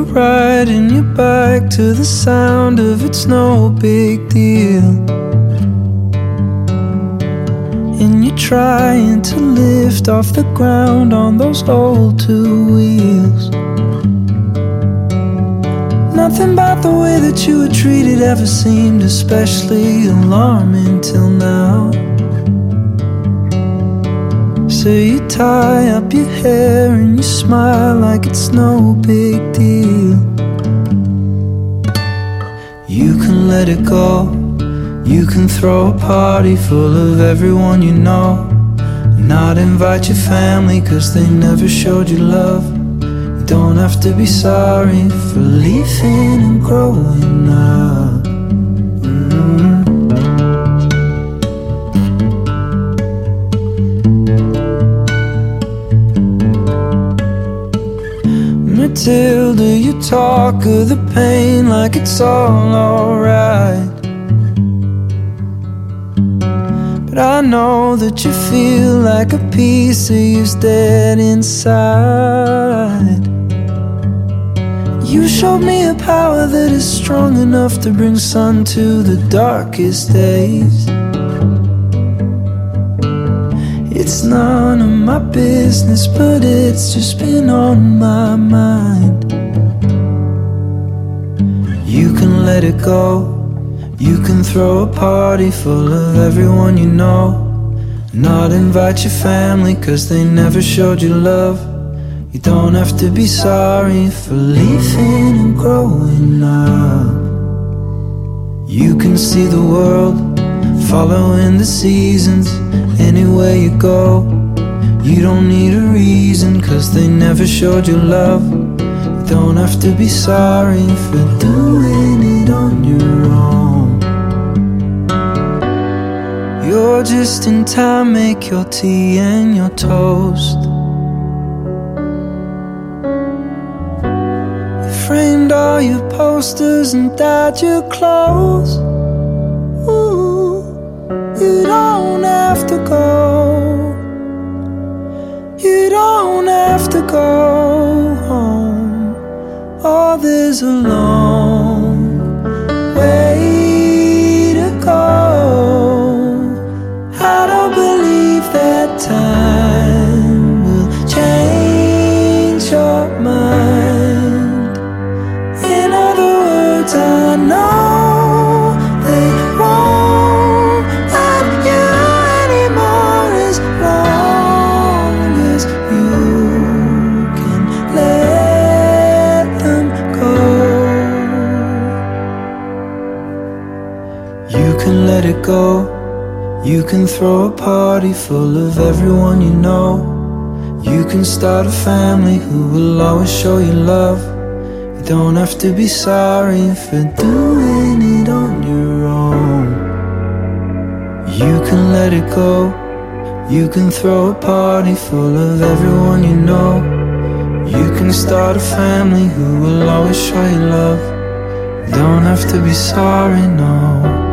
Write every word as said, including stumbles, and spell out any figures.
were riding your bike to the sound of It's No Big Deal, and you're trying to lift off the ground on those old two wheels. Nothing about the way that you were treated ever seemed especially alarming till now. So you tie up your hair and you smile like it's no big deal. You can let it go. You can throw a party full of everyone you know, and not invite your family cause they never showed you love. You don't have to be sorry for leaving and growing up. Mm-hmm. Matilda, you talk of the pain like it's all alright, but I know that you feel like a piece of you's dead inside. You showed me a power that is strong enough to bring sun to the darkest days. It's none of my business, but it's just been on my mind. You can let it go. You can throw a party full of everyone you know, not invite your family cause they never showed you love. You don't have to be sorry for leaving and growing up. You can see the world, following the seasons, anywhere you go. You don't need a reason cause they never showed you love. You don't have to be sorry for doing it on your own. You're just in time, make your tea and your toast. You framed all your posters and dyed your clothes. Ooh, you don't have to go. You don't have to go home. Oh, there's a long way to go. I don't believe that time will change your mind. In other words, I know they won't let you anymore as long as you can let them go. You can let it go. You can throw a party full of everyone you know. You can start a family who will always show you love. You don't have to be sorry for doing it on your own. You can let it go. You can throw a party full of everyone you know. You can start a family who will always show you love. You don't have to be sorry, no.